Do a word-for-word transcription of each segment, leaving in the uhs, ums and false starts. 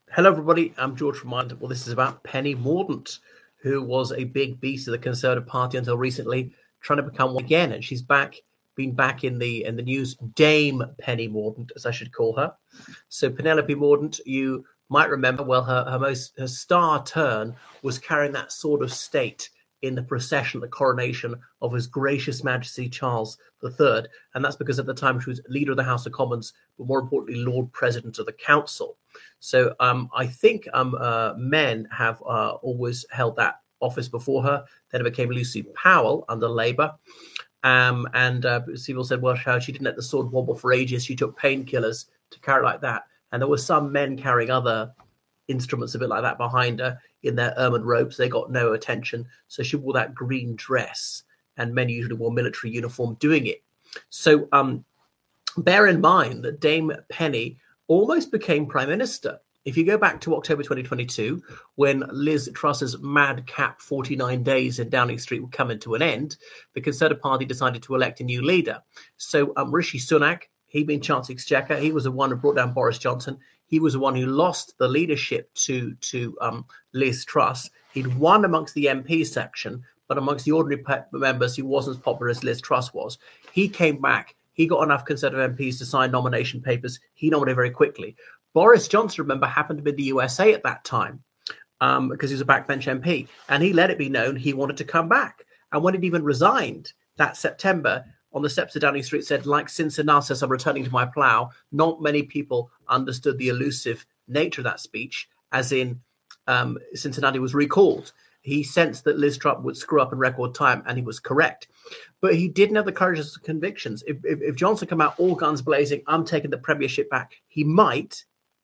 Hello, everybody. I'm George Reminder. Well, this is about Penny Mordaunt, who was a big beast of the Conservative Party until recently, trying to become one again, and she's back, been back in the in the news. Dame Penny Mordaunt, as I should call her. So Penelope Mordaunt, you might remember, well, her her most her star turn was carrying that sword of state in the procession at the coronation of His Gracious Majesty Charles the Third, and that's because at the time she was leader of the House of Commons, but more importantly, Lord President of the Council. So um, I think um, uh, men have uh, always held that office before her. Then it became Lucy Powell under Labour. Um, and uh, people said, well, how she didn't let the sword wobble for ages. She took painkillers to carry it like that. And there were some men carrying other instruments a bit like that behind her in their ermine robes. They got no attention. So she wore that green dress, and men usually wore military uniform doing it. So um, bear in mind that Dame Penny almost became Prime Minister. If you go back to October twenty twenty-two, when Liz Truss's madcap forty-nine days in Downing Street would come to an end, the Conservative Party decided to elect a new leader. So um, Rishi Sunak, he'd been Chancellor Exchequer, he was the one who brought down Boris Johnson. He was the one who lost the leadership to, to um, Liz Truss. He'd won amongst the M P section, but amongst the ordinary members, he wasn't as popular as Liz Truss was. He came back. He got enough Conservative M Ps to sign nomination papers. He nominated very quickly. Boris Johnson, remember, happened to be in the U S A at that time um, because he was a backbench M P. And he let it be known he wanted to come back. And when he'd even resigned that September, on the steps of Downing Street said, like Cincinnatus, I'm returning to my plough. Not many people understood the elusive nature of that speech, as in um, Cincinnati was recalled. He sensed that Liz Truss would screw up in record time, and he was correct. But he didn't have the courage of convictions. If, if, if Johnson come out all guns blazing, I'm taking the premiership back, he might,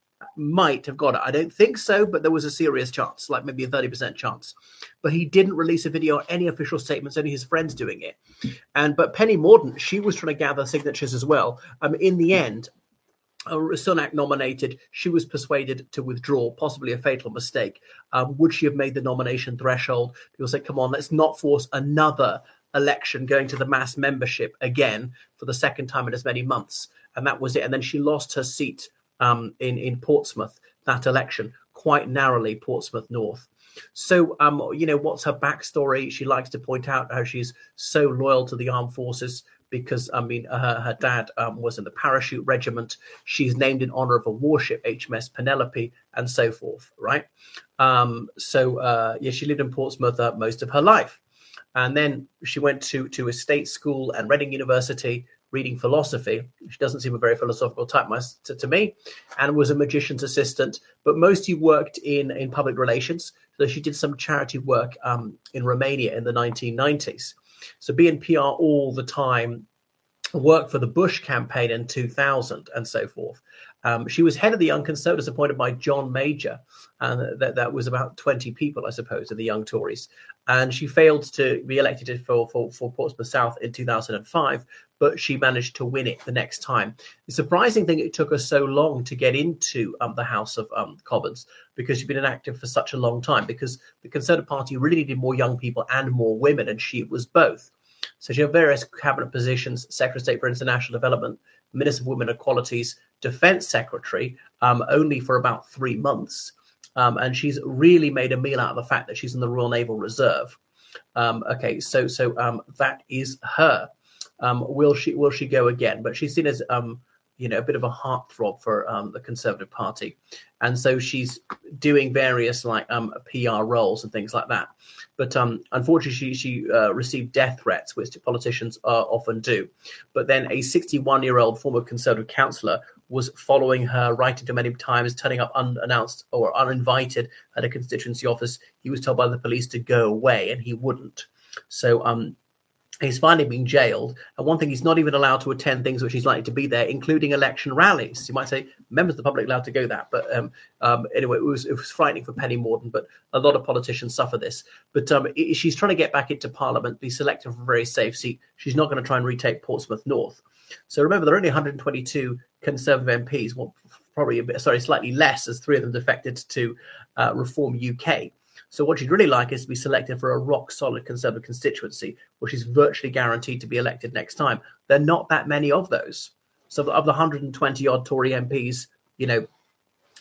might have got it. I don't think so, but there was a serious chance, like maybe a thirty percent chance. But he didn't release a video or any official statements, only his friends doing it. And But Penny Mordaunt, she was trying to gather signatures as well. Um, in the end, Uh, Sunak nominated, she was persuaded to withdraw, possibly a fatal mistake. Um, would she have made the nomination threshold? People say, come on, let's not force another election going to the mass membership again for the second time in as many months. And that was it. And then she lost her seat um, in, in Portsmouth, that election, quite narrowly, Portsmouth North. So, um, you know, what's her backstory? She likes to point out how she's so loyal to the armed forces because, I mean, her, her dad um, was in the parachute regiment. She's named in honor of a warship, H M S Penelope, and so forth, right? Um, so, uh, yeah, she lived in Portsmouth uh, most of her life. And then she went to, to a state school and Reading University, reading philosophy. She doesn't seem a very philosophical type to, to me, and was a magician's assistant, but mostly worked in, in public relations. So she did some charity work um, in Romania in the nineteen nineties. So be in P R all the time, worked for the Bush campaign in two thousand and so forth. Um, she was head of the Young Conservatives appointed by John Major, and that, that was about twenty people, I suppose, of the Young Tories. And she failed to be elected for, for, for Portsmouth South in two thousand five, but she managed to win it the next time. The surprising thing, it took her so long to get into um, the House of um, Commons, because she'd been inactive for such a long time, because the Conservative Party really needed more young people and more women, and she was both. So she had various cabinet positions: Secretary of State for International Development, Minister for Women Equalities, Defence Secretary, um, only for about three months. Um, and she's really made a meal out of the fact that she's in the Royal Naval Reserve. Um, okay, so so um, that is her. Um, will she will she go again? But she's seen as um, you know, a bit of a heartthrob for um, the Conservative Party, and so she's doing various like um, P R roles and things like that. But um, unfortunately, she, she uh, received death threats, which politicians uh, often do. But then a sixty-one-year-old former Conservative councillor was following her, writing to many times, turning up unannounced or uninvited at a constituency office. He was told by the police to go away, and he wouldn't. So um, he's finally been jailed. And one thing, he's not even allowed to attend things which he's likely to be there, including election rallies. You might say, members of the public allowed to go that. But um, um, anyway, it was, it was frightening for Penny Mordaunt, but a lot of politicians suffer this. But um, it, she's trying to get back into Parliament, be selected for a very safe seat. She's not going to try and retake Portsmouth North. So remember, there are only one hundred twenty-two Conservative M Ps, well, probably a bit, sorry, slightly less, as three of them defected to uh, Reform U K. So what she'd really like is to be selected for a rock-solid Conservative constituency, which is virtually guaranteed to be elected next time. There are not that many of those. So of the one hundred twenty-odd Tory M Ps, you know,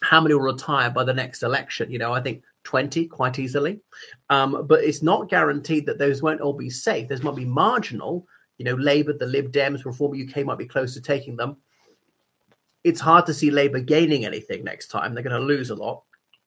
how many will retire by the next election? You know, I think twenty quite easily. Um, but it's not guaranteed that those won't all be safe. Those might be marginal. You know, Labour, the Lib Dems, Reform U K might be close to taking them. It's hard to see Labour gaining anything next time. They're going to lose a lot.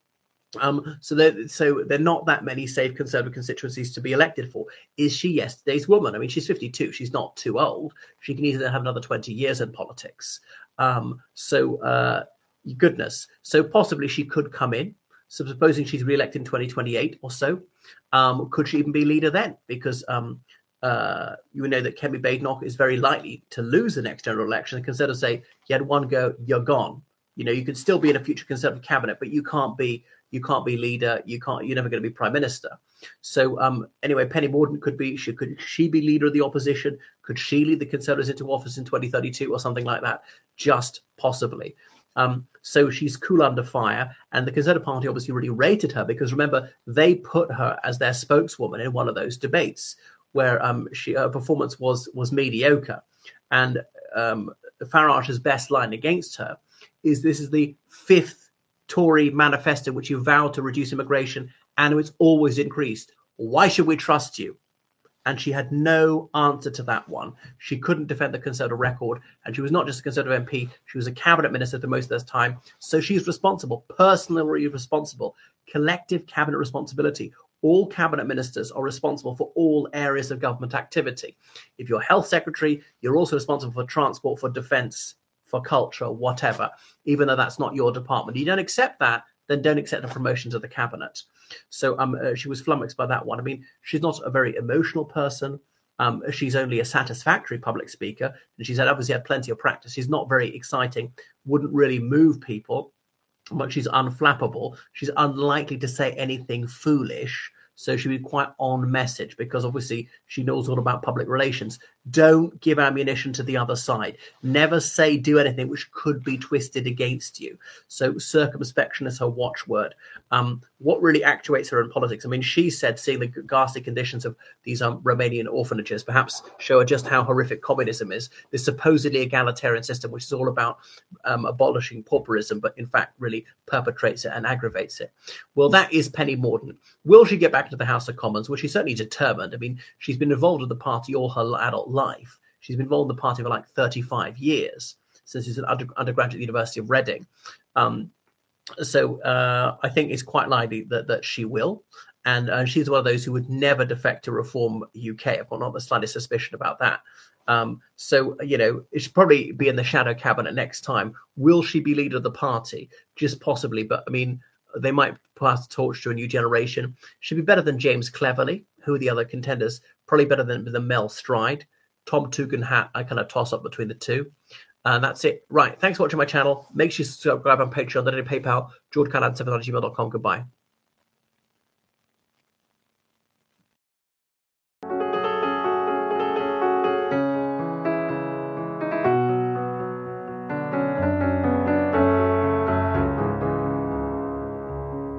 Um, so, they're, so they're not that many safe Conservative constituencies to be elected for. Is she yesterday's woman? I mean, she's fifty-two. She's not too old. She can easily have another twenty years in politics. Um, so, uh, goodness. So possibly she could come in. So supposing she's re-elected in twenty twenty-eight or so, um, could she even be leader then? Because um, uh, you know that Kemi Badenoch is very likely to lose the next general election. The Conservatives say, you had one go, you're gone. You know, you could still be in a future Conservative cabinet, but you can't be you can't be leader. You can't. You're never going to be prime minister. So um, anyway, Penny Mordaunt could be. She could she be leader of the opposition? Could she lead the Conservatives into office in twenty thirty-two or something like that? Just possibly. Um, so she's cool under fire, and the Conservative Party obviously really rated her because remember they put her as their spokeswoman in one of those debates where um, she her performance was was mediocre, and um, Farage's best line against her is this is the fifth Tory manifesto which you vowed to reduce immigration and it's always increased. Why should we trust you? And she had no answer to that one. She couldn't defend the Conservative record. And she was not just a Conservative M P. She was a cabinet minister for most of this time. So she's responsible, personally responsible, collective cabinet responsibility. All cabinet ministers are responsible for all areas of government activity. If you're health secretary, you're also responsible for transport, for defense, for culture, whatever, even though that's not your department. You don't accept that, then don't accept a promotion to the cabinet. So um, uh, she was flummoxed by that one. I mean, she's not a very emotional person. Um, she's only a satisfactory public speaker. And she's had, obviously had plenty of practice. She's not very exciting, wouldn't really move people, but she's unflappable. She's unlikely to say anything foolish. So she'd be quite on message because obviously she knows all about public relations. Don't give ammunition to the other side. Never say, do anything which could be twisted against you. So circumspection is her watchword. Um, what really actuates her in politics? I mean, she said seeing the ghastly conditions of these um, Romanian orphanages perhaps show her just how horrific communism is. This supposedly egalitarian system, which is all about um, abolishing pauperism, but in fact really perpetrates it and aggravates it. Well, that is Penny Mordaunt. Will she get back into the House of Commons? Well, she's certainly determined. I mean, she's been involved with the party all her adult life. She's been involved in the party for like thirty-five years, since she's an under, undergraduate at the University of Reading. Um, so uh, I think it's quite likely that, that she will. And uh, she's one of those who would never defect to Reform U K. I've got not the slightest suspicion about that. Um, so, you know, it should probably be in the shadow cabinet next time. Will she be leader of the party? Just possibly. But, I mean, they might pass the torch to a new generation. She'd be better than James Cleverly. Who are the other contenders? Probably better than, than Mel Stride. Tom Tugendhat, I kind of toss up between the two. And that's it. Right. Thanks for watching my channel. Make sure you subscribe on Patreon, then on PayPal, george callahan seven at gmail dot com. Goodbye.